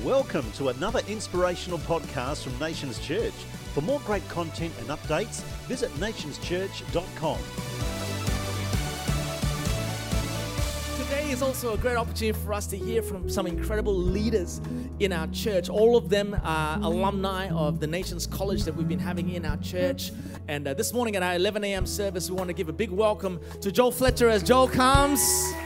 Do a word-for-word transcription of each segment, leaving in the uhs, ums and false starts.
Welcome to another inspirational podcast from Nations Church. For more great content and updates, visit nations church dot com. Today is also a great opportunity for us to hear from some incredible leaders in our church. All of them are alumni of the Nations College that we've been having in our church. And uh, this morning at our eleven a.m. service, we want to give a big welcome to Joel Fletcher as Joel comes.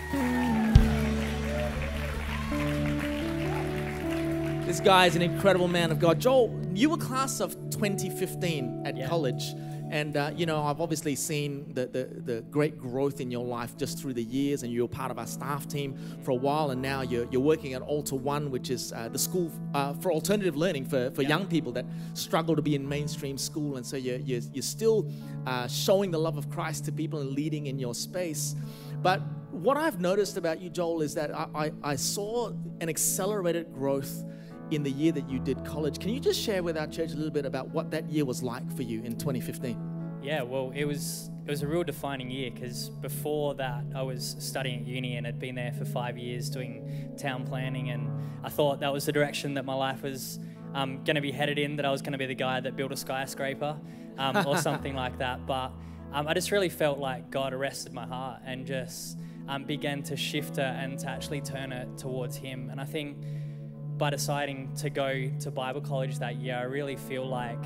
This guy is an incredible man of God. Joel, you were class of twenty fifteen at yeah. college. And, uh, you know, I've obviously seen the, the, the great growth in your life just through the years, and you were part of our staff team for a while, and now you're, you're working at Altar One, which is uh, the school uh, for alternative learning for, for yeah. young people that struggle to be in mainstream school. And so you're, you're, you're still uh, showing the love of Christ to people and leading in your space. But what I've noticed about you, Joel, is that I, I, I saw an accelerated growth in the year that you did college. Can you just share with our church a little bit about what that year was like for you in twenty fifteen? Yeah, well, it was it was a real defining year because before that I was studying at uni and had been there for five years doing town planning, and I thought that was the direction that my life was um, going to be headed in, that I was going to be the guy that built a skyscraper um, or something like that. But um, I just really felt like God arrested my heart and just um, began to shift it and to actually turn it towards Him. And I think by deciding to go to Bible college that year, I really feel like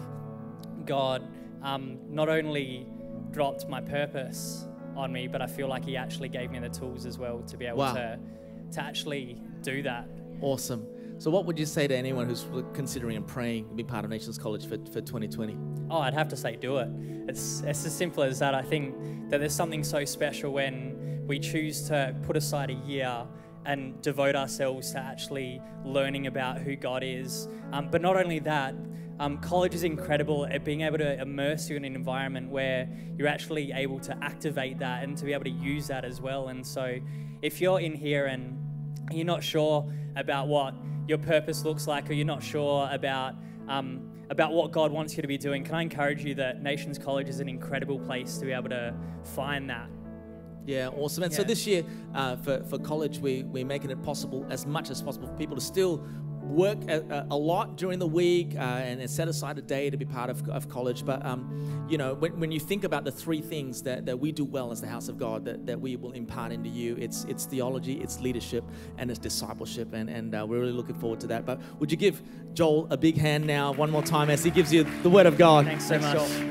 God um, not only dropped my purpose on me, but I feel like He actually gave me the tools as well to be able wow. to to actually do that. Awesome. So what would you say to anyone who's considering and praying to be part of Nations College for, for twenty twenty? Oh, I'd have to say do it. It's, it's as simple as that. I think that there's something so special when we choose to put aside a year and devote ourselves to actually learning about who God is. Um, but not only that, um, college is incredible at being able to immerse you in an environment where you're actually able to activate that and to be able to use that as well. And so if you're in here and you're not sure about what your purpose looks like, or you're not sure about um, about what God wants you to be doing, can I encourage you that Nations College is an incredible place to be able to find that. Yeah, awesome. And yeah. so this year uh, for, for college, we, we're making it possible, as much as possible, for people to still work a, a lot during the week uh, and set aside a day to be part of, of college. But, um, you know, when, when you think about the three things that, that we do well as the house of God, that, that we will impart into you, it's it's theology, it's leadership, and it's discipleship. And, and uh, we're really looking forward to that. But would you give Joel a big hand now, one more time, as he gives you the word of God? Thanks so Thanks, much. Joel.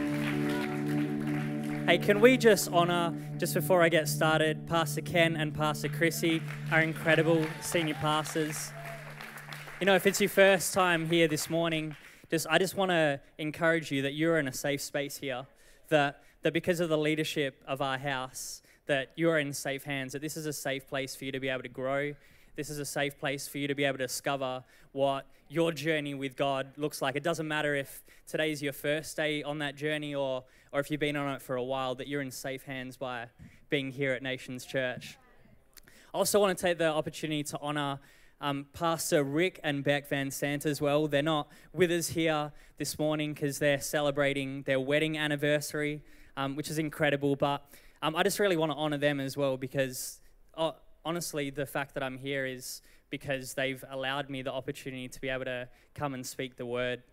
Hey, can we just honour, just before I get started, Pastor Ken and Pastor Chrissy, our incredible senior pastors. You know, if it's your first time here this morning, just I just want to encourage you that you're in a safe space here, that, that because of the leadership of our house, that you're in safe hands, that this is a safe place for you to be able to grow. This is a safe place for you to be able to discover what your journey with God looks like. It doesn't matter if today's your first day on that journey or or if you've been on it for a while, that you're in safe hands by being here at Nations Church. I also want to take the opportunity to honour um, Pastor Rick and Beck Van Sant as well. They're not with us here this morning because they're celebrating their wedding anniversary, um, which is incredible. But um, I just really want to honour them as well because uh, honestly, the fact that I'm here is because they've allowed me the opportunity to be able to come and speak the word.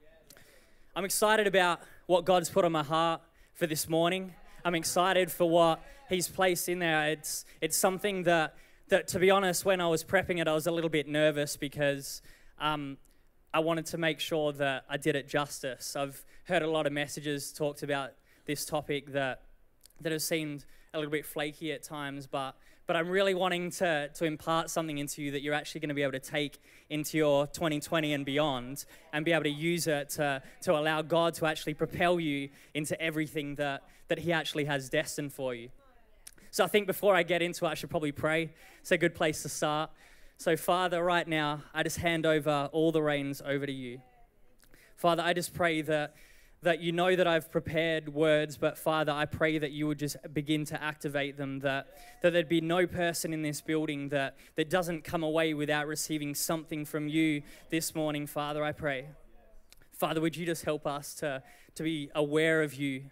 I'm excited about what God's put on my heart for this morning. I'm excited for what He's placed in there. It's it's something that, that to be honest, when I was prepping it, I was a little bit nervous because um, I wanted to make sure that I did it justice. I've heard a lot of messages talked about this topic that that have seemed a little bit flaky at times, but But I'm really wanting to, to impart something into you that you're actually going to be able to take into your twenty twenty and beyond and be able to use it to, to allow God to actually propel you into everything that, that He actually has destined for you. So I think before I get into it, I should probably pray. It's a good place to start. So Father, right now, I just hand over all the reins over to you. Father, I just pray that that you know that I've prepared words, but Father, I pray that you would just begin to activate them, that, that there'd be no person in this building that, that doesn't come away without receiving something from you this morning, Father, I pray. Father, would you just help us to, to be aware of you?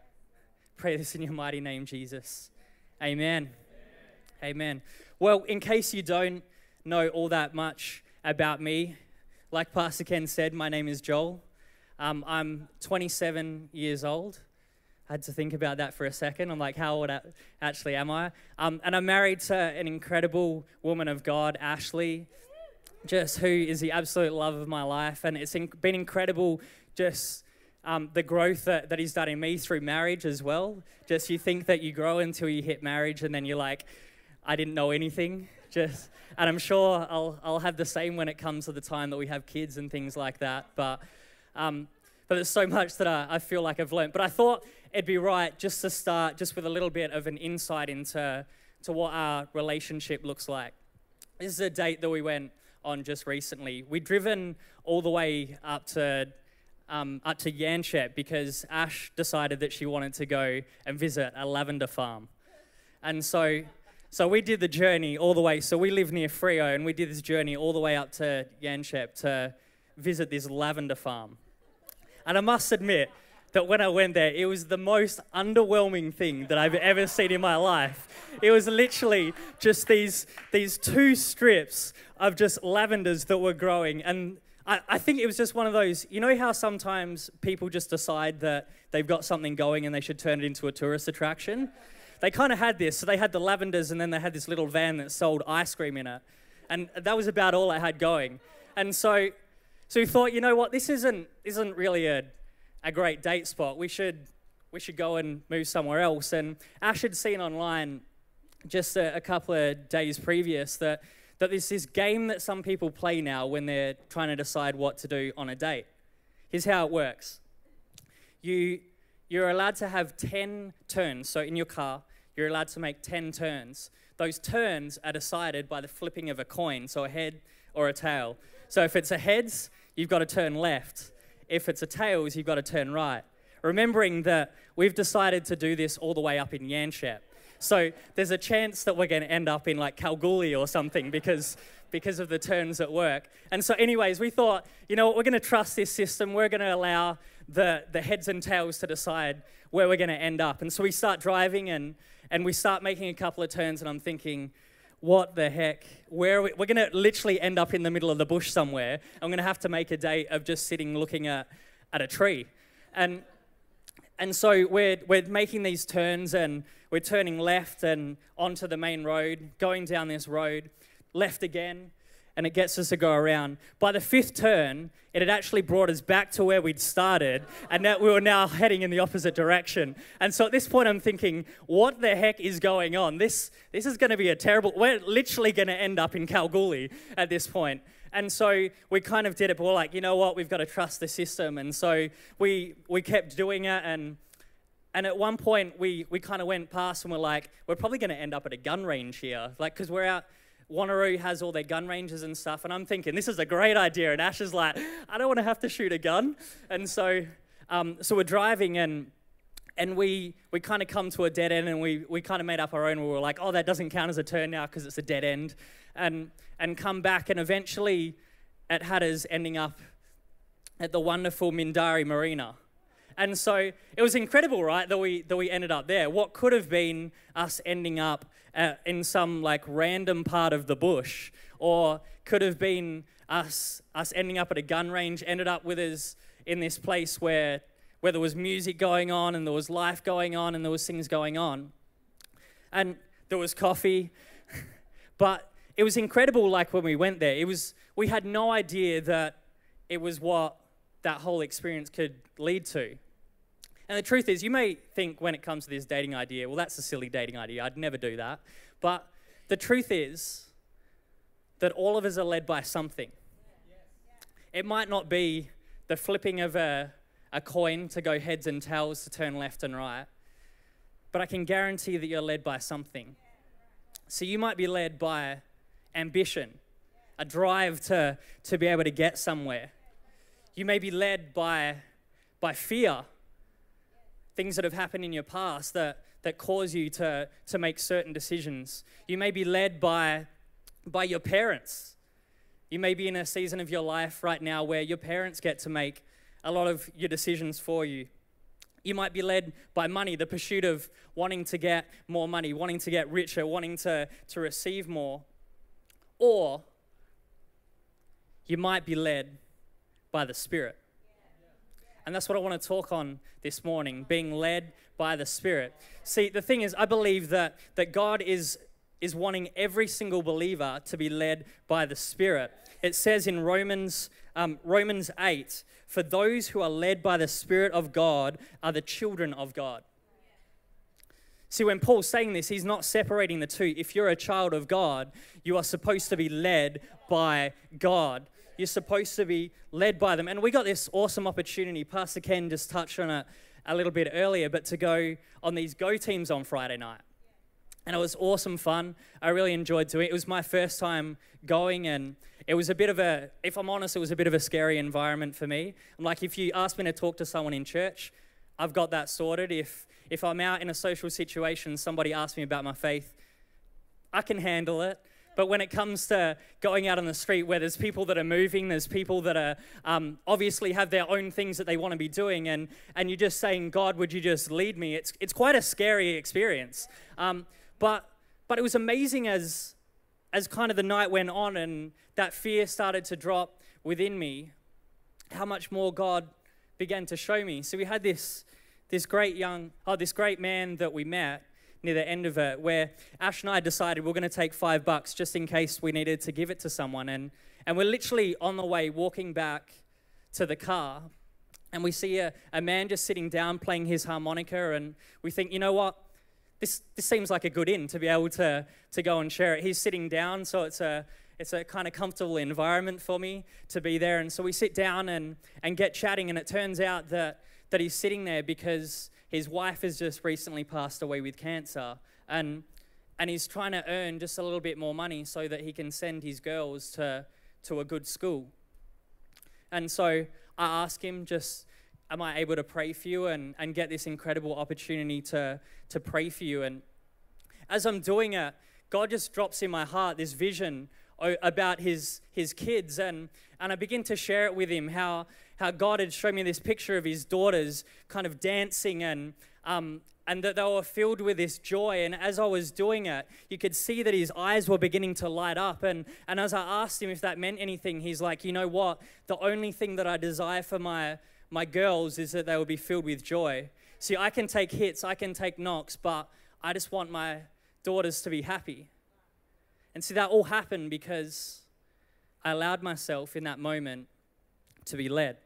Pray this in your mighty name, Jesus. Amen. Amen. Well, in case you don't know all that much about me, like Pastor Ken said, my name is Joel. Um, I'm twenty-seven years old. I had to think about that for a second. I'm like, how old actually am I? Um, and I'm married to an incredible woman of God, Ashley, just who is the absolute love of my life. And it's in, been incredible just um, the growth that, that he's done in me through marriage as well. Just you think that you grow until you hit marriage and then you're like, I didn't know anything. Just, and I'm sure I'll, I'll have the same when it comes to the time that we have kids and things like that. But um, but there's so much that I, I feel like I've learned. But I thought it'd be right just to start just with a little bit of an insight into to what our relationship looks like. This is a date that we went on just recently. We'd driven all the way up to um, up to Yanchep because Ash decided that she wanted to go and visit a lavender farm. And so so we did the journey all the way. So we live near Freo, and we did this journey all the way up to Yanchep to visit this lavender farm. And I must admit that when I went there, it was the most underwhelming thing that I've ever seen in my life. It was literally just these, these two strips of just lavenders that were growing. And I, I think it was just one of those, you know how sometimes people just decide that they've got something going and they should turn it into a tourist attraction? They kind of had this. So they had the lavenders, and then they had this little van that sold ice cream in it. And that was about all I had going. And so... So we thought, you know what, this isn't isn't really a, a great date spot. We should we should go and move somewhere else. And Ash had seen online just a, a couple of days previous that, that there's this game that some people play now when they're trying to decide what to do on a date. Here's how it works. You, you're allowed to have ten turns. So in your car, you're allowed to make ten turns. Those turns are decided by the flipping of a coin, so a head or a tail. So if it's a heads, you've got to turn left. If it's a tails, you've got to turn right. Remembering that we've decided to do this all the way up in Yanchep. So there's a chance that we're going to end up in like Kalgoorlie or something because, because of the turns at work. And so anyways, we thought, you know what, we're going to trust this system. We're going to allow the, the heads and tails to decide where we're going to end up. And so we start driving and, and we start making a couple of turns, and I'm thinking, what the heck? Where are we? We're going to literally end up in the middle of the bush somewhere. I'm going to have to make a date of just sitting looking at, at a tree. And and so we're we're making these turns, and we're turning left and onto the main road, going down this road, left again, and it gets us to go around. By the fifth turn, it had actually brought us back to where we'd started, and that we were now heading in the opposite direction. And so at this point, I'm thinking, what the heck is going on? This this is going to be a terrible... We're literally going to end up in Kalgoorlie at this point. And so we kind of did it, but we're like, you know what? We've got to trust the system. And so we we kept doing it, and and at one point, we, we kind of went past, and we're like, we're probably going to end up at a gun range here, like, because we're out... Wanneroo has all their gun ranges and stuff, and I'm thinking, this is a great idea, and Ash is like, I don't want to have to shoot a gun. And so um, so we're driving, and and we we kind of come to a dead end, and we, we kind of made up our own. We were like, oh, that doesn't count as a turn now because it's a dead end, and and come back, and eventually it had us ending up at the wonderful Mindari Marina. And so it was incredible, right, that we that we ended up there. What could have been us ending up uh, in some like random part of the bush, or could have been us us ending up at a gun range, ended up with us in this place where where there was music going on, and there was life going on, and there was things going on, and there was coffee. But it was incredible. Like when we went there, it was we had no idea that it was what that whole experience could lead to. And the truth is, you may think when it comes to this dating idea, well, that's a silly dating idea. I'd never do that. But the truth is that all of us are led by something. It might not be the flipping of a, a coin to go heads and tails to turn left and right, but I can guarantee that you're led by something. So you might be led by ambition, a drive to, to be able to get somewhere. You may be led by, by fear, things that have happened in your past that, that cause you to, to make certain decisions. You may be led by, by your parents. You may be in a season of your life right now where your parents get to make a lot of your decisions for you. You might be led by money, the pursuit of wanting to get more money, wanting to get richer, wanting to, to receive more. Or you might be led by the Spirit. And that's what I want to talk on this morning, being led by the Spirit. See, the thing is, I believe that, that God is, is wanting every single believer to be led by the Spirit. It says in Romans, um, Romans eight, for those who are led by the Spirit of God are the children of God. See, when Paul's saying this, he's not separating the two. If you're a child of God, you are supposed to be led by God. You're supposed to be led by them. And we got this awesome opportunity. Pastor Ken just touched on it a little bit earlier, but to go on these Go teams on Friday night. And it was awesome fun. I really enjoyed doing it. It was my first time going, and it was a bit of a, if I'm honest, it was a bit of a scary environment for me. Like, if you ask me to talk to someone in church, I've got that sorted. If if I'm out in a social situation, somebody asks me about my faith, I can handle it. But when it comes to going out on the street where there's people that are moving, there's people that are um, obviously have their own things that they want to be doing, and and you're just saying, God, would you just lead me? It's it's quite a scary experience. Um, but but it was amazing as as kind of the night went on and that fear started to drop within me, how much more God began to show me. So we had this this great young, oh, this great man that we met near the end of it, where Ash and I decided we're going to take five bucks just in case we needed to give it to someone. And, and we're literally on the way walking back to the car, and we see a, a man just sitting down playing his harmonica, and we think, you know what, this this seems like a good in to be able to, to go and share it. He's sitting down, so it's a it's a kind of comfortable environment for me to be there. And so we sit down and, and get chatting, and it turns out that, that he's sitting there because his wife has just recently passed away with cancer, and and he's trying to earn just a little bit more money so that he can send his girls to, to a good school. And so I asked him, just, am I able to pray for you and, and get this incredible opportunity to, to pray for you? And as I'm doing it, God just drops in my heart this vision about his his kids, and and I begin to share it with him, how how God had shown me this picture of his daughters kind of dancing, and um and that they were filled with this joy. And as I was doing it, you could see that his eyes were beginning to light up. And and as I asked him if that meant anything, he's like, you know what? The only thing that I desire for my my girls is that they will be filled with joy. See, I can take hits, I can take knocks, but I just want my daughters to be happy. And see, that all happened because I allowed myself in that moment to be led.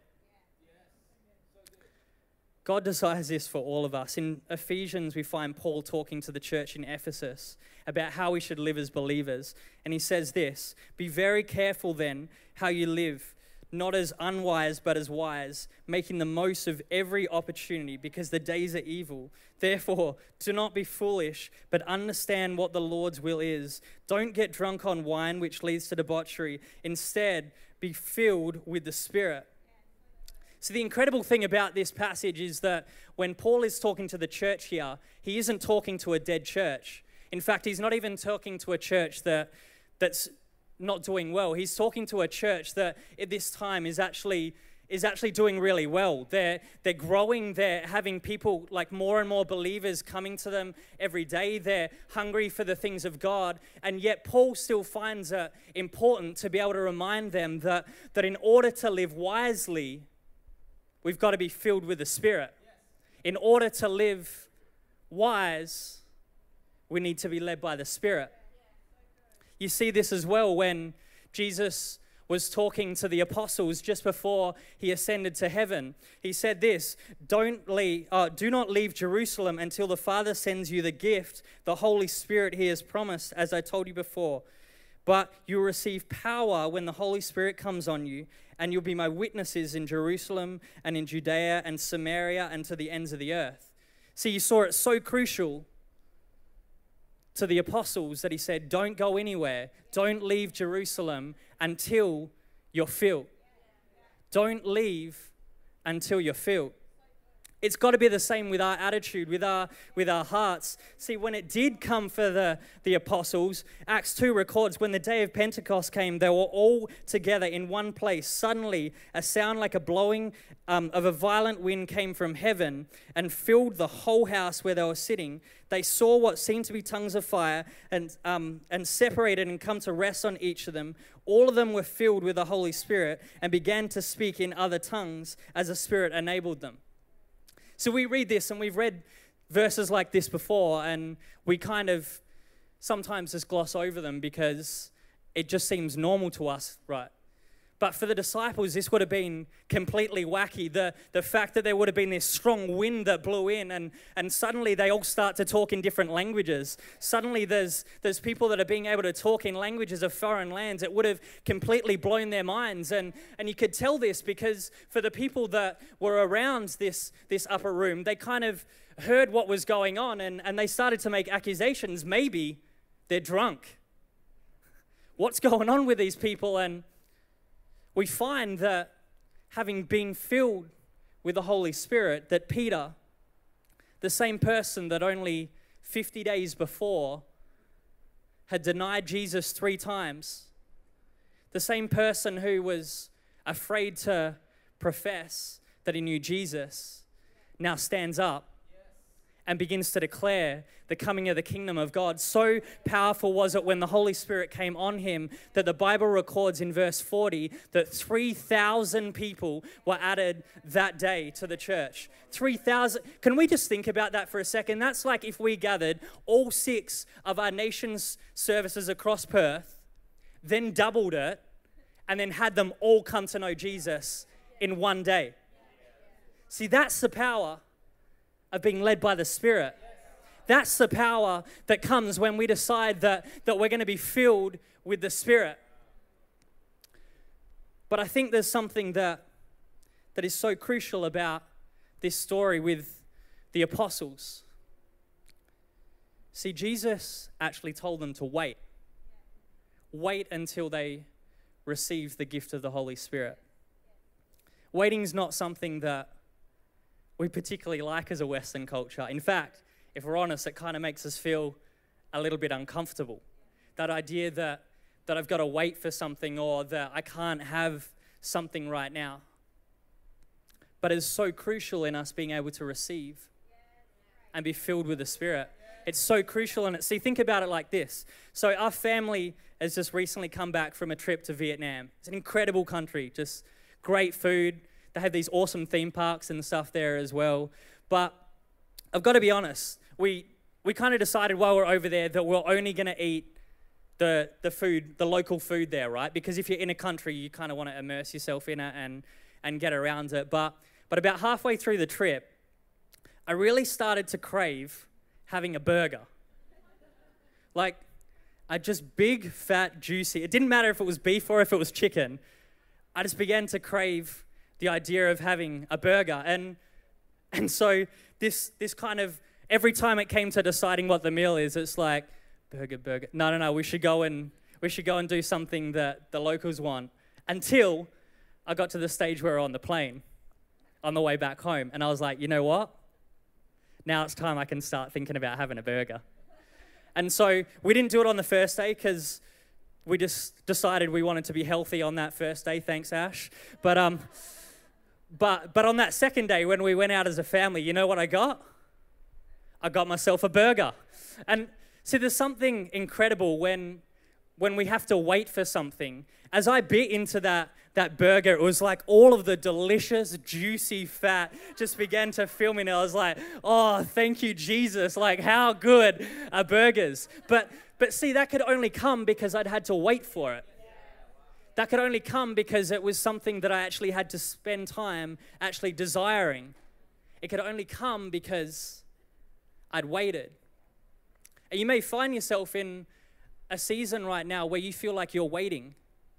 God desires this for all of us. In Ephesians, we find Paul talking to the church in Ephesus about how we should live as believers. And he says this, be very careful then how you live, not as unwise, but as wise, making the most of every opportunity, because the days are evil. Therefore, do not be foolish, but understand what the Lord's will is. Don't get drunk on wine, which leads to debauchery. Instead, be filled with the Spirit. So the incredible thing about this passage is that when Paul is talking to the church here, he isn't talking to a dead church. In fact, he's not even talking to a church that that's not doing well. He's talking to a church that at this time is actually is actually doing really well. They're they're growing. They're having people, like more and more believers coming to them every day. They're hungry for the things of God. And yet Paul still finds it important to be able to remind them that, that in order to live wisely, we've got to be filled with the Spirit. In order to live wise, we need to be led by the Spirit. You see this as well when Jesus was talking to the apostles just before he ascended to heaven. He said this, Don't leave, uh, do not leave Jerusalem until the Father sends you the gift, the Holy Spirit he has promised, as I told you before. But you will receive power when the Holy Spirit comes on you, and you'll be my witnesses in Jerusalem and in Judea and Samaria and to the ends of the earth. See, you saw it so crucial to the apostles that he said, don't go anywhere. Don't leave Jerusalem until you're filled. Don't leave until you're filled. It's got to be the same with our attitude, with our with our hearts. See, when it did come for the, the apostles, Acts two records, when the day of Pentecost came, they were all together in one place. Suddenly, a sound like a blowing um, of a violent wind came from heaven and filled the whole house where they were sitting. They saw what seemed to be tongues of fire and um, and separated and come to rest on each of them. All of them were filled with the Holy Spirit and began to speak in other tongues as the Spirit enabled them. So we read this, and we've read verses like this before, and we kind of sometimes just gloss over them because it just seems normal to us, right? But for the disciples, this would have been completely wacky. The, the fact that there would have been this strong wind that blew in, and, and suddenly they all start to talk in different languages. Suddenly there's, there's people that are being able to talk in languages of foreign lands. It would have completely blown their minds. And, and you could tell this because for the people that were around this, this upper room, they kind of heard what was going on, and, and they started to make accusations. Maybe they're drunk. What's going on with these people? And we find that having been filled with the Holy Spirit, that Peter, the same person that only fifty days before had denied Jesus three times, the same person who was afraid to profess that he knew Jesus, now stands up and begins to declare the coming of the kingdom of God. So powerful was it when the Holy Spirit came on him that the Bible records in verse forty that three thousand people were added that day to the church. three thousand. Can we just think about that for a second? That's like if we gathered all six of our nation's services across Perth, then doubled it, and then had them all come to know Jesus in one day. See, that's the power of being led by the Spirit. That's the power that comes when we decide that, that we're going to be filled with the Spirit. But I think there's something that, that is so crucial about this story with the apostles. See, Jesus actually told them to wait. Wait until they receive the gift of the Holy Spirit. Waiting's not something that we particularly like as a Western culture. In fact, if we're honest, it kind of makes us feel a little bit uncomfortable. That idea that, that I've got to wait for something, or that I can't have something right now. But it's so crucial in us being able to receive and be filled with the Spirit. It's so crucial in it. See, think about it like this. So our family has just recently come back from a trip to Vietnam. It's an incredible country, just great food. They have these awesome theme parks and stuff there as well. But I've got to be honest, we we kind of decided while we're over there that we're only going to eat the the food, the local food there, right? Because if you're in a country, you kind of want to immerse yourself in it and, and get around it. But, but about halfway through the trip, I really started to crave having a burger. Like, a just big, fat, juicy, it didn't matter if it was beef or if it was chicken. I just began to crave the idea of having a burger. And and so this this kind of, every time it came to deciding what the meal is, it's like, burger, burger. No, no, no, we should go and we should go and do something that the locals want. Until I got to the stage where we're on the plane, on the way back home. And I was like, you know what? Now it's time I can start thinking about having a burger. And so we didn't do it on the first day because we just decided we wanted to be healthy on that first day. Thanks, Ash. But um, but but on that second day when we went out as a family, you know what I got? I got myself a burger. And see, there's something incredible when when we have to wait for something. As I bit into that that burger, it was like all of the delicious, juicy fat just began to fill me. And I was like, oh, thank you, Jesus. Like, how good are burgers? But but see, that could only come because I'd had to wait for it. That could only come because it was something that I actually had to spend time actually desiring. It could only come because I'd waited. And you may find yourself in a season right now where you feel like you're waiting.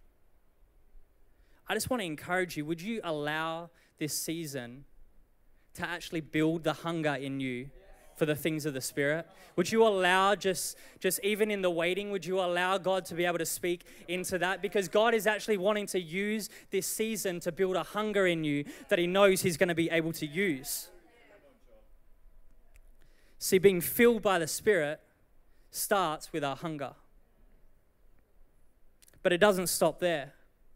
I just want to encourage you, would you allow this season to actually build the hunger in you for the things of the Spirit? Would you allow just, just even in the waiting, would you allow God to be able to speak into that? Because God is actually wanting to use this season to build a hunger in you that He knows He's going to be able to use. See, being filled by the Spirit starts with our hunger. But it doesn't stop there.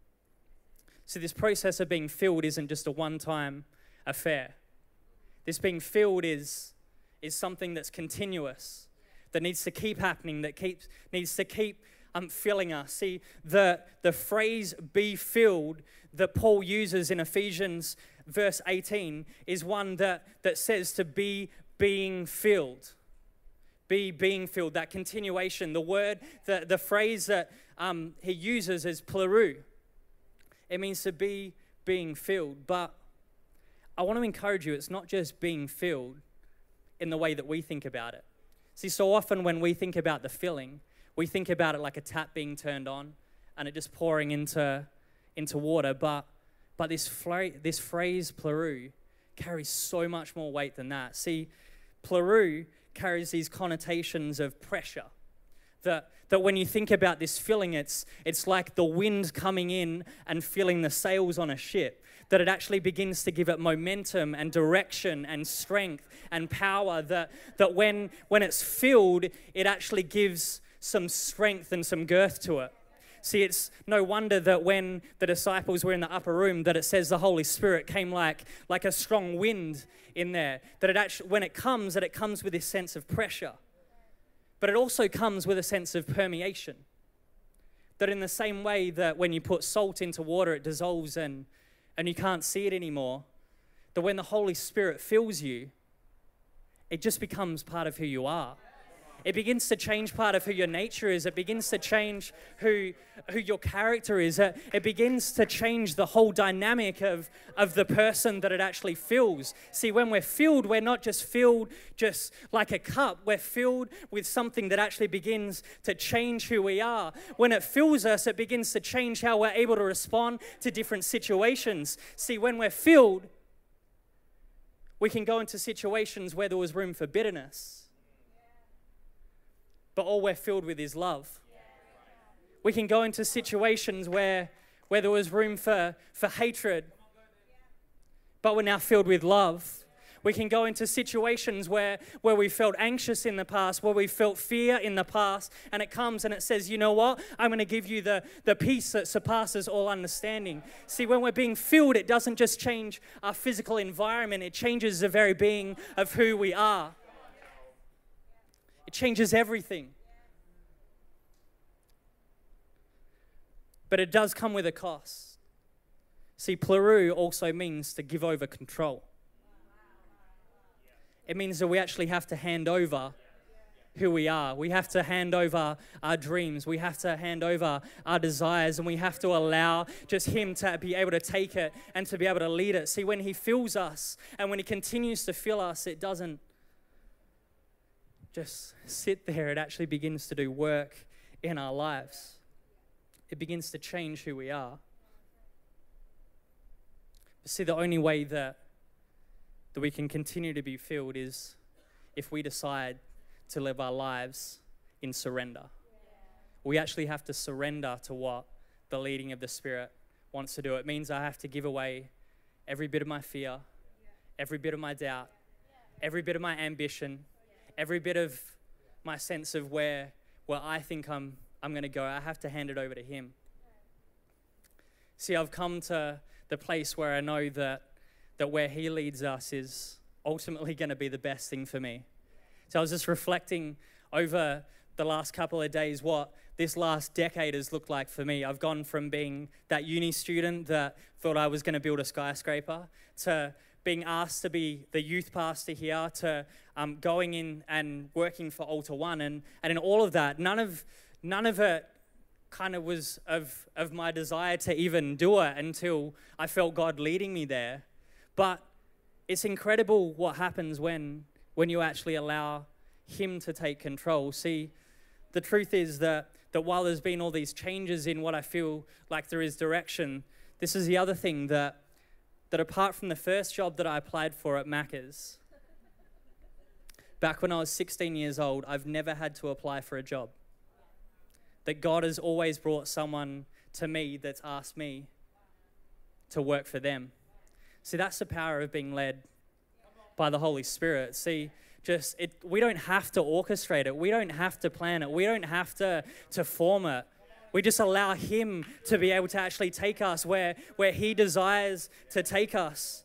So this process of being filled isn't just a one-time affair. This being filled is, is something that's continuous, that needs to keep happening, that keeps needs to keep um, filling us. See, the, the phrase be filled that Paul uses in Ephesians verse eighteen is one that, that says to be being filled. Be being filled, that continuation. The word, the, the phrase that um, he uses is pleroo. It means to be being filled. But I want to encourage you, it's not just being filled in the way that we think about it. See, so often when we think about the filling, we think about it like a tap being turned on and it just pouring into, into water. But, but this, fra- this phrase, pleroo, carries so much more weight than that. See, pleroo carries these connotations of pressure. That, that when you think about this filling, it's, it's like the wind coming in and filling the sails on a ship. That it actually begins to give it momentum and direction and strength and power. That, that when, when it's filled, it actually gives some strength and some girth to it. See, it's no wonder that when the disciples were in the upper room, that it says the Holy Spirit came like, like a strong wind in there. That it actually, when it comes, that it comes with this sense of pressure. But it also comes with a sense of permeation. That in the same way that when you put salt into water, it dissolves and, and you can't see it anymore. That when the Holy Spirit fills you, it just becomes part of who you are. It begins to change part of who your nature is. It begins to change who, who your character is. It, it begins to change the whole dynamic of, of the person that it actually fills. See, when we're filled, we're not just filled just like a cup. We're filled with something that actually begins to change who we are. When it fills us, it begins to change how we're able to respond to different situations. See, when we're filled, we can go into situations where there was room for bitterness. But all we're filled with is love. We can go into situations where, where there was room for, for hatred, but we're now filled with love. We can go into situations where, where we felt anxious in the past, where we felt fear in the past, and it comes and it says, you know what? I'm going to give you the, the peace that surpasses all understanding. See, when we're being filled, it doesn't just change our physical environment, it changes the very being of who we are. It changes everything. But it does come with a cost. See, pleroo also means to give over control. It means that we actually have to hand over who we are. We have to hand over our dreams. We have to hand over our desires, and we have to allow just Him to be able to take it and to be able to lead it. See, when He fills us and when He continues to fill us, it doesn't just sit there. It actually begins to do work in our lives. It begins to change who we are. But see, the only way that, that we can continue to be filled is if we decide to live our lives in surrender. We actually have to surrender to what the leading of the Spirit wants to do. It means I have to give away every bit of my fear, every bit of my doubt, every bit of my ambition, every bit of my sense of where, where I think I'm, I'm going to go. I have to hand it over to Him. See, I've come to the place where I know that, that where He leads us is ultimately going to be the best thing for me. So I was just reflecting over the last couple of days what this last decade has looked like for me. I've gone from being that uni student that thought I was going to build a skyscraper to being asked to be the youth pastor here, to um, going in and working for Altar One. And, and in all of that, none of none of it kind of was of, of my desire to even do it until I felt God leading me there. But it's incredible what happens when, when you actually allow Him to take control. See, the truth is that, that while there's been all these changes in what I feel like there is direction, this is the other thing that that apart from the first job that I applied for at Macca's, back when I was sixteen years old, I've never had to apply for a job. That God has always brought someone to me that's asked me to work for them. See, that's the power of being led by the Holy Spirit. See, just, it, we don't have to orchestrate it. We don't have to plan it. We don't have to, to form it. We just allow him to be able to actually take us where, where he desires to take us.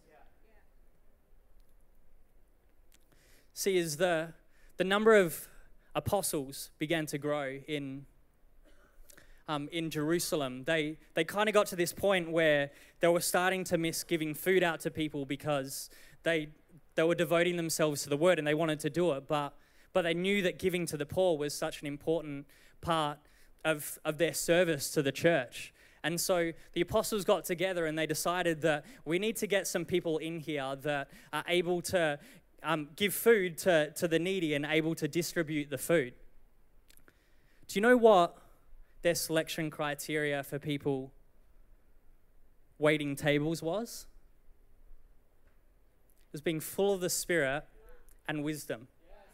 See, as the, the number of apostles began to grow in, um, in Jerusalem, they, they kind of got to this point where they were starting to miss giving food out to people because they, they were devoting themselves to the word and they wanted to do it, but, but they knew that giving to the poor was such an important part of, of their service to the church. And so the apostles got together and they decided that we need to get some people in here that are able to um, give food to, to the needy and able to distribute the food. Do you know what their selection criteria for people waiting tables was? It was being full of the Spirit and wisdom.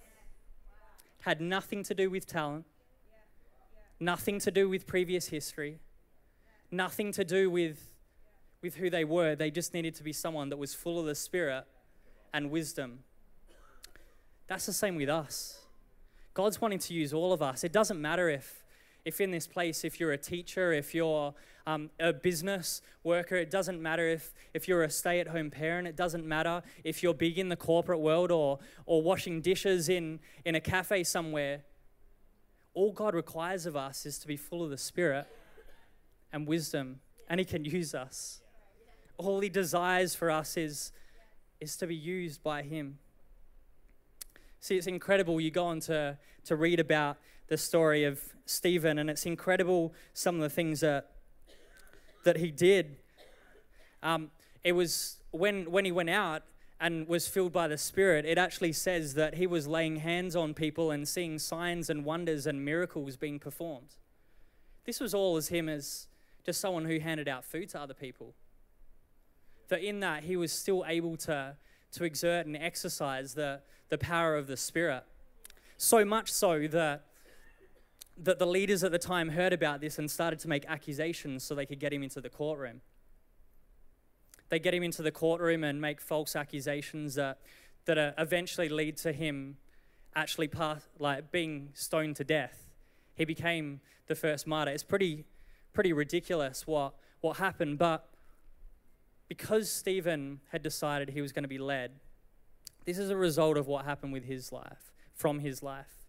It had nothing to do with talent, nothing to do with previous history, nothing to do with, with who they were. They just needed to be someone that was full of the Spirit and wisdom. That's the same with us. God's wanting to use all of us. It doesn't matter if, if in this place, if you're a teacher, if you're um, a business worker, it doesn't matter if, if you're a stay-at-home parent, it doesn't matter if you're big in the corporate world or, or washing dishes in, in a cafe somewhere. All God requires of us is to be full of the Spirit and wisdom, and he can use us. All he desires for us is, is to be used by him. See, it's incredible. You go on to, to read about the story of Stephen, and it's incredible some of the things that, that he did. Um, it was when, when he went out and was filled by the Spirit, it actually says that he was laying hands on people and seeing signs and wonders and miracles being performed. This was all as him as just someone who handed out food to other people. That in that, he was still able to, to exert and exercise the, the power of the Spirit. So much so that, that the leaders at the time heard about this and started to make accusations so they could get him into the courtroom. They get him into the courtroom and make false accusations that, that uh, eventually lead to him actually pass, like being stoned to death. He became the first martyr. It's pretty, pretty ridiculous what, what happened, but because Stephen had decided he was going to be led, this is a result of what happened with his life, from his life.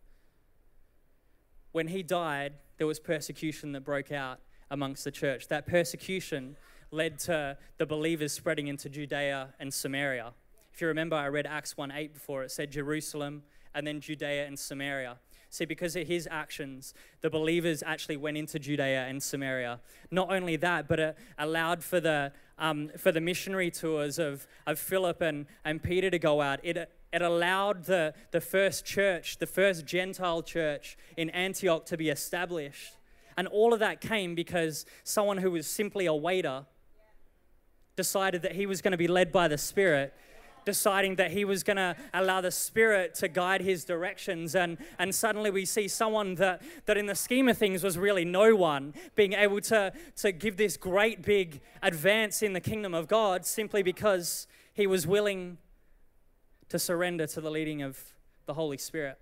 When he died, there was persecution that broke out amongst the church. That persecution led to the believers spreading into Judea and Samaria. If you remember, I read Acts one eight before. It said Jerusalem and then Judea and Samaria. See, because of his actions, the believers actually went into Judea and Samaria. Not only that, but it allowed for the um, for the missionary tours of, of Philip and, and Peter to go out. It, it allowed the, the first church, the first Gentile church in Antioch to be established. And all of that came because someone who was simply a waiter decided that he was going to be led by the Spirit, deciding that he was going to allow the Spirit to guide his directions. And, and suddenly we see someone that, that in the scheme of things was really no one being able to, to give this great big advance in the kingdom of God simply because he was willing to surrender to the leading of the Holy Spirit.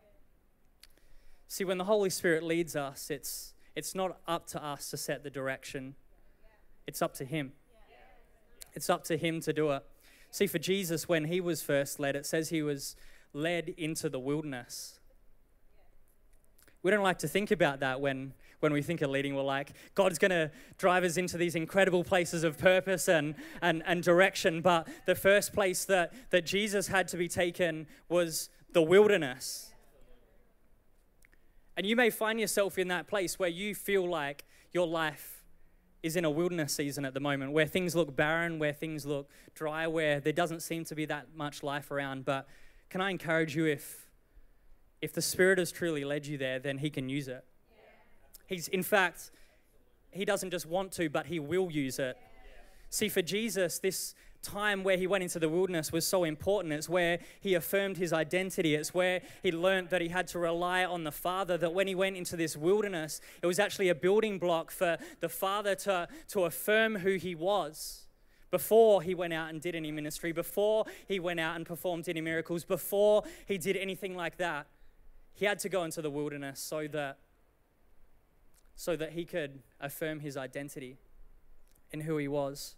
See, when the Holy Spirit leads us, it's, it's not up to us to set the direction. It's up to him. It's up to him to do it. See, for Jesus, when he was first led, it says he was led into the wilderness. We don't like to think about that when, when we think of leading. We're like, God's going to drive us into these incredible places of purpose and, and, and direction. But the first place that, that Jesus had to be taken was the wilderness. And you may find yourself in that place where you feel like your life is in a wilderness season at the moment, where things look barren, where things look dry, where there doesn't seem to be that much life around. But can I encourage you, if if the Spirit has truly led you there, then he can use it. Yeah. He's, in fact, he doesn't just want to, but he will use it. Yeah. See, for Jesus, this time where he went into the wilderness was so important. It's where he affirmed his identity. It's where he learned that he had to rely on the Father, that when he went into this wilderness, it was actually a building block for the Father to, to affirm who he was. Before he went out and did any ministry, before he went out and performed any miracles, before he did anything like that, he had to go into the wilderness so that, so that he could affirm his identity in who he was.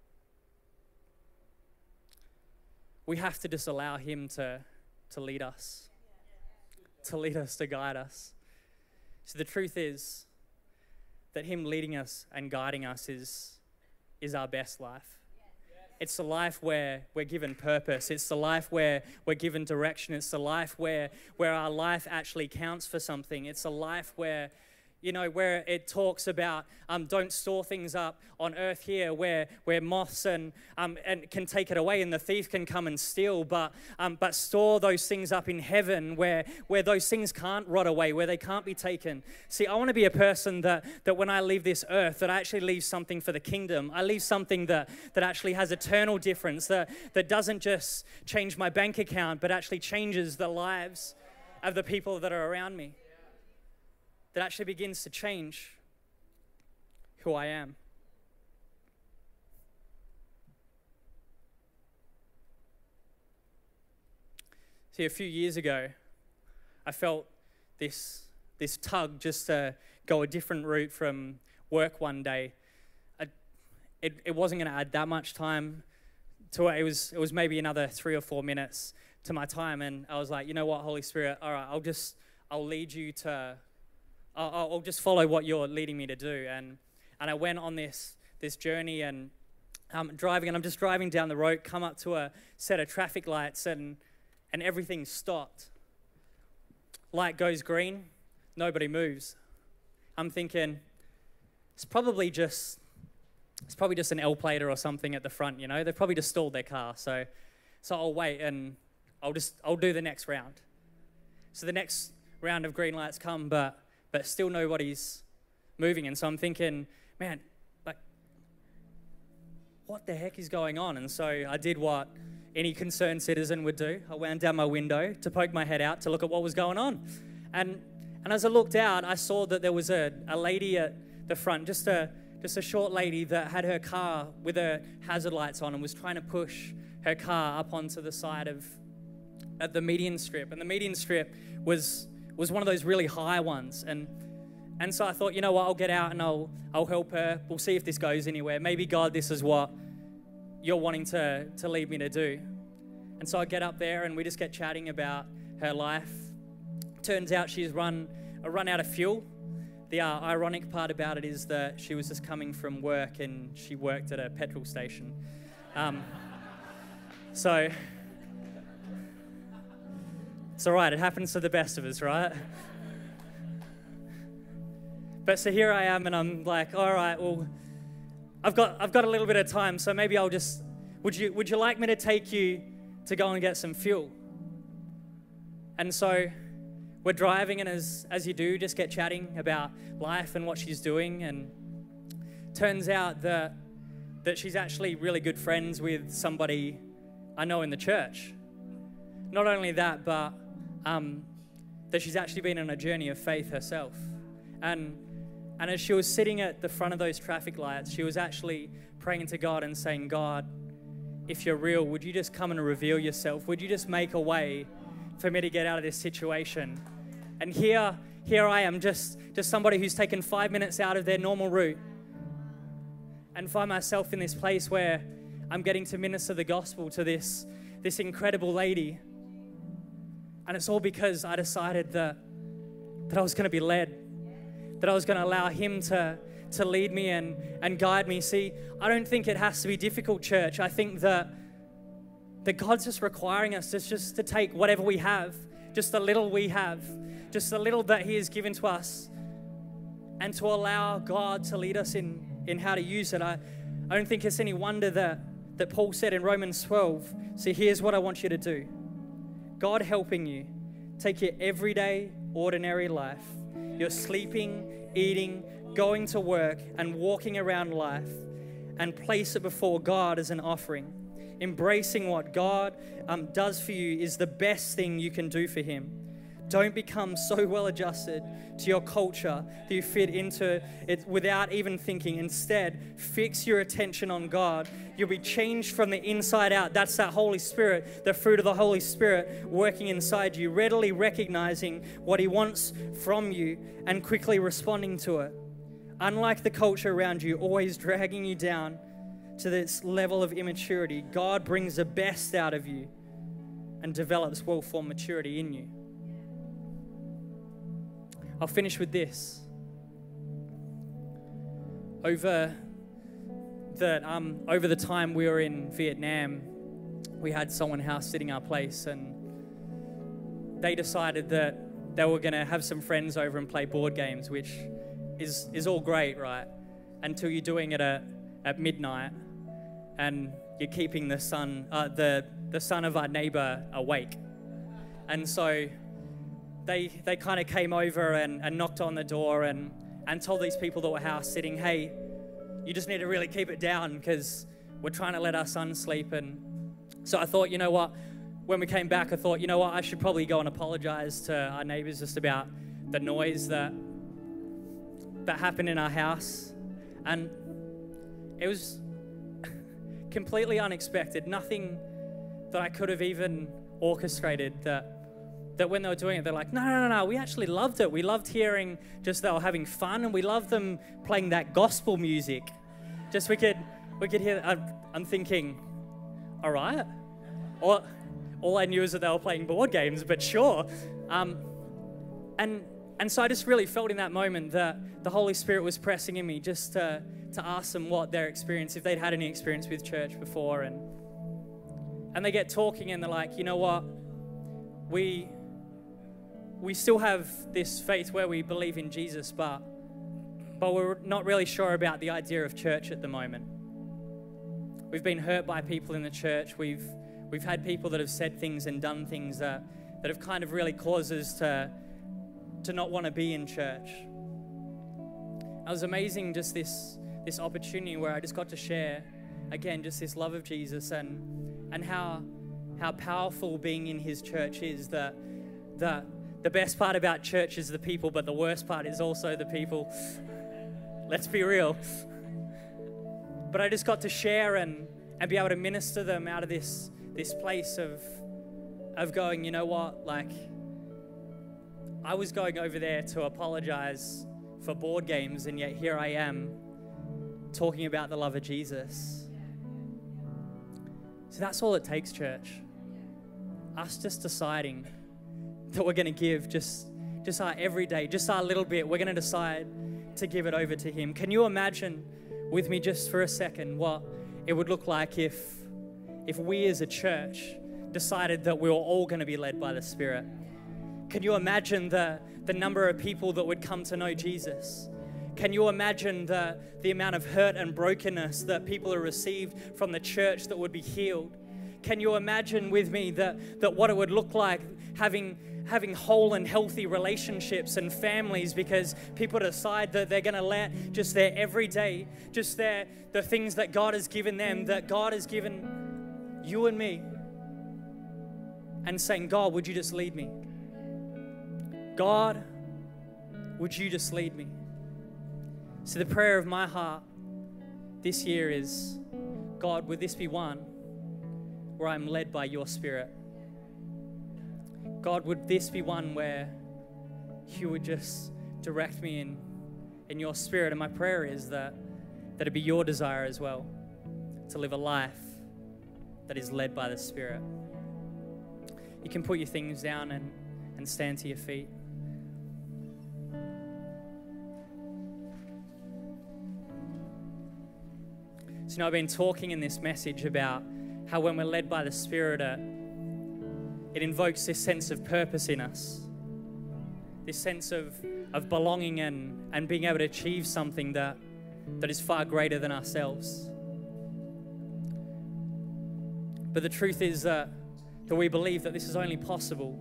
We have to just allow him to, to lead us, to lead us, to guide us. So the truth is that him leading us and guiding us is, is our best life. It's the life where we're given purpose. It's the life where we're given direction. It's the life where, where our life actually counts for something. It's a life where, you know, where it talks about um, don't store things up on earth here where, where moths and, um, and can take it away and the thief can come and steal, but, um, but store those things up in heaven where, where those things can't rot away, where they can't be taken. See, I want to be a person that, that when I leave this earth, that I actually leave something for the kingdom. I leave something that, that actually has eternal difference, that, that doesn't just change my bank account, but actually changes the lives of the people that are around me. That actually begins to change who I am. See, a few years ago, I felt this, this tug just to go a different route from work one day. I, it, it wasn't going to add that much time to it. It was, it was maybe another three or four minutes to my time. And I was like, you know what, Holy Spirit, all right, I'll just, I'll lead you to... I'll, I'll just follow what you're leading me to do. And and I went on this this journey and I'm driving and I'm just driving down the road, come up to a set of traffic lights and and everything stopped. Light goes green, nobody moves. I'm thinking, it's probably just it's probably just an L-plater or something at the front, you know. They've probably just stalled their car. So so I'll wait and I'll just I'll do the next round. So the next round of green lights come, but but still nobody's moving. And so I'm thinking, man, like, what the heck is going on? And so I did what any concerned citizen would do. I wound down my window to poke my head out to look at what was going on. And and as I looked out, I saw that there was a, a lady at the front, just a just a short lady that had her car with her hazard lights on and was trying to push her car up onto the side of at the median strip. And the median strip was was one of those really high ones. And and so I thought, you know what, I'll get out and I'll I'll help her. We'll see if this goes anywhere. Maybe, God, this is what you're wanting to, to lead me to do. And so I get up there and we just get chatting about her life. Turns out she's run, run out of fuel. The uh, ironic part about it is that she was just coming from work and she worked at a petrol station. Um, so... It's all right, it happens to the best of us, right? But so here I am and I'm like, all right, well, I've got I've got a little bit of time, so maybe I'll just, would you would you like me to take you to go and get some fuel? And so we're driving and as, as you do, just get chatting about life and what she's doing. And turns out that, that she's actually really good friends with somebody I know in the church. Not only that, but Um, that she's actually been on a journey of faith herself. And and as she was sitting at the front of those traffic lights, she was actually praying to God and saying, God, if you're real, would you just come and reveal yourself? Would you just make a way for me to get out of this situation? And here, here I am, just, just somebody who's taken five minutes out of their normal route and find myself in this place where I'm getting to minister the gospel to this, this incredible lady. And it's all because I decided that, that I was going to be led, that I was going to allow him to, to lead me and, and guide me. See, I don't think it has to be difficult, church. I think that, that God's just requiring us just, just to take whatever we have, just the little we have, just the little that he has given to us, and to allow God to lead us in, in how to use it. I, I don't think it's any wonder that, that Paul said in Romans twelve, see, here's what I want you to do. God helping you take your everyday, ordinary life. You're sleeping, eating, going to work, and walking around life, and place it before God as an offering. Embracing what God um, does for you is the best thing you can do for him. Don't become so well adjusted to your culture that you fit into it without even thinking. Instead, fix your attention on God. You'll be changed from the inside out. That's that Holy Spirit, the fruit of the Holy Spirit working inside you, readily recognizing what He wants from you and quickly responding to it. Unlike the culture around you, always dragging you down to this level of immaturity, God brings the best out of you and develops well-formed maturity in you. I'll finish with this. Over the, um, over the time we were in Vietnam, we had someone house sitting our place, and they decided that they were going to have some friends over and play board games, which is is all great, right? Until you're doing it at, at midnight, and you're keeping the son, uh, the the son of our neighbor awake, and so. They they kind of came over and, and knocked on the door and, and told these people that were house sitting, hey, you just need to really keep it down because we're trying to let our son sleep. And so I thought, you know what, when we came back, I thought, you know what, I should probably go and apologize to our neighbors just about the noise that that happened in our house. And it was completely unexpected, nothing that I could have even orchestrated that that when they were doing it, they're like, no, no, no, no, we actually loved it. We loved hearing just they were having fun, and we loved them playing that gospel music. Just we could, we could hear, I'm, I'm thinking, all right. All, all I knew is that they were playing board games, but sure. Um, and and so I just really felt in that moment that the Holy Spirit was pressing in me just to, to ask them what their experience, if they'd had any experience with church before. And, and they get talking and they're like, you know what, we... We still have this faith where we believe in Jesus, but, but we're not really sure about the idea of church at the moment. We've been hurt by people in the church. We've, we've had people that have said things and done things that, that have kind of really caused us to, to not want to be in church. It was amazing, just this, this opportunity where I just got to share, again, just this love of Jesus and, and how, how powerful being in His church is. That, that The best part about church is the people, but the worst part is also the people. Let's be real. But I just got to share and, and be able to minister them out of this, this place of, of going, you know what, like, I was going over there to apologize for board games, and yet here I am talking about the love of Jesus. So that's all it takes, church. Us just deciding that we're going to give just, just our everyday, just our little bit. We're going to decide to give it over to Him. Can you imagine with me just for a second what it would look like if, if we as a church decided that we were all going to be led by the Spirit? Can you imagine the, the number of people that would come to know Jesus? Can you imagine the, the amount of hurt and brokenness that people have received from the church that would be healed? Can you imagine with me that, that what it would look like having having whole and healthy relationships and families because people decide that they're going to let just their everyday, just their the things that God has given them, that God has given you and me, and saying, God, would you just lead me? God, would you just lead me? So the prayer of my heart this year is, God, would this be one where I'm led by your Spirit? God, would this be one where you would just direct me in, in your Spirit? And my prayer is that, that it be your desire as well to live a life that is led by the Spirit. You can put your things down and, and stand to your feet. So, you know, I've been talking in this message about how when we're led by the Spirit, uh, it invokes this sense of purpose in us, this sense of, of belonging and, and being able to achieve something that, that is far greater than ourselves. But the truth is that, that we believe that this is only possible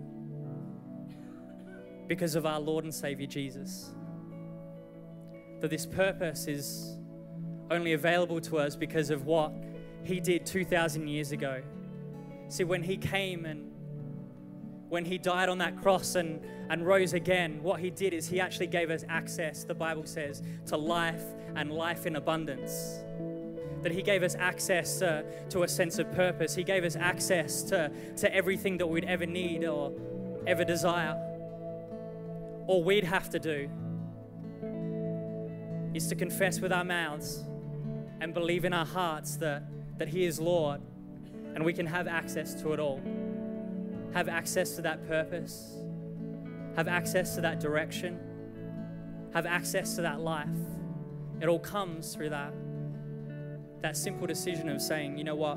because of our Lord and Savior Jesus. That this purpose is only available to us because of what He did two thousand years ago. See, when He came and when he died on that cross and, and rose again, what he did is he actually gave us access, the Bible says, to life and life in abundance. That he gave us access to, to a sense of purpose. He gave us access to, to everything that we'd ever need or ever desire. All we'd have to do is to confess with our mouths and believe in our hearts that, that he is Lord, and we can have access to it all. Have access to that purpose. Have access to that direction. Have access to that life. It all comes through that. That simple decision of saying, you know what?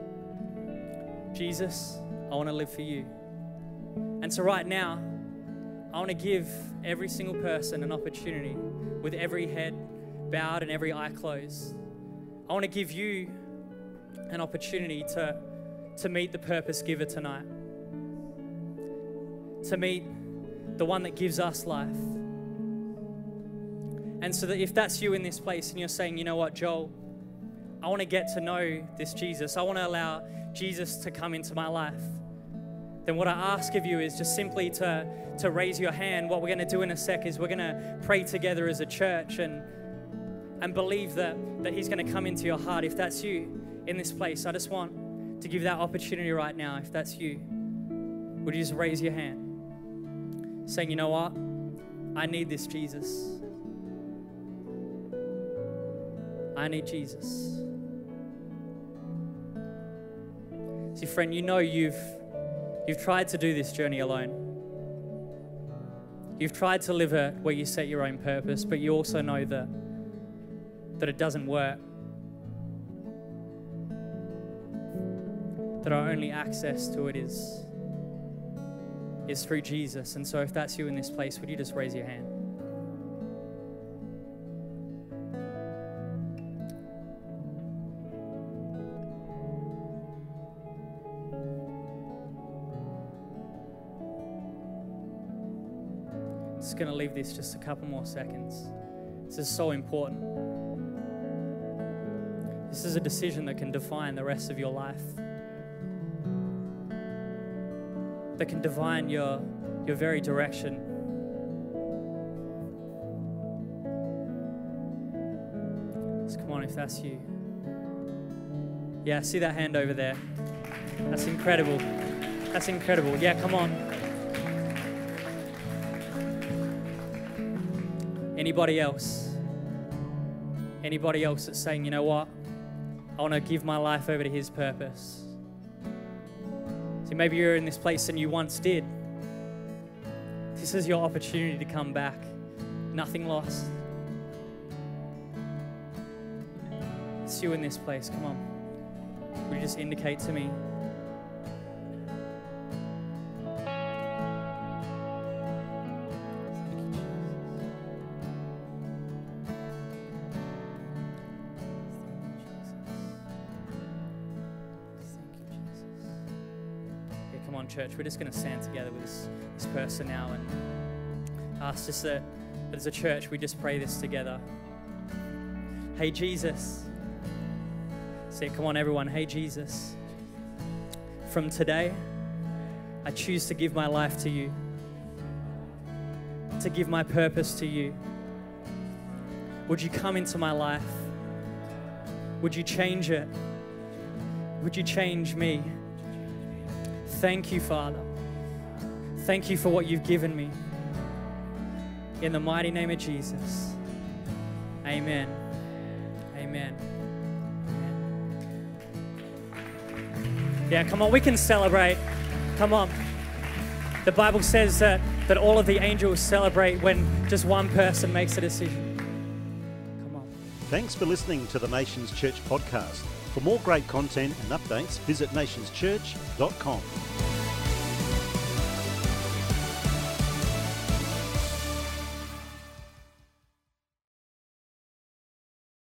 Jesus, I want to live for you. And so right now, I want to give every single person an opportunity with every head bowed and every eye closed. I want to give you an opportunity to, to meet the purpose giver tonight. To meet the one that gives us life. And so that if that's you in this place and you're saying, you know what, Joel, I want to get to know this Jesus. I want to allow Jesus to come into my life. Then what I ask of you is just simply to, to raise your hand. What we're going to do in a sec is we're going to pray together as a church and, and believe that, that he's going to come into your heart. If that's you in this place, I just want to give that opportunity right now. If that's you, would you just raise your hand? Saying, you know what? I need this Jesus. I need Jesus. See, friend, you know you've you've tried to do this journey alone. You've tried to live it where you set your own purpose, but you also know that that it doesn't work. That our only access to it is is through Jesus. And so if that's you in this place, would you just raise your hand? Just going to leave this just a couple more seconds. This is so important. This is a decision that can define the rest of your life. That can define your, your very direction. Just come on, if that's you. Yeah, see that hand over there? That's incredible. That's incredible. Yeah, come on. Anybody else? Anybody else that's saying, you know what? I want to give my life over to his purpose. See, maybe you're in this place and you once did. This is your opportunity to come back. Nothing lost. It's you in this place. Come on. Would you just indicate to me? Church, we're just going to stand together with this, this person now and ask just that, that as a church we just pray this together. Hey Jesus, say come on everyone, hey Jesus, from today I choose to give my life to you, to give my purpose to you. Would you come into my life? Would you change it? Would you change me? Thank you, Father. Thank you for what you've given me. In the mighty name of Jesus. Amen. Amen. Amen. Yeah, come on, we can celebrate. Come on. The Bible says that, that all of the angels celebrate when just one person makes a decision. Come on. Thanks for listening to the Nations Church podcast. For more great content and updates, visit nations church dot com.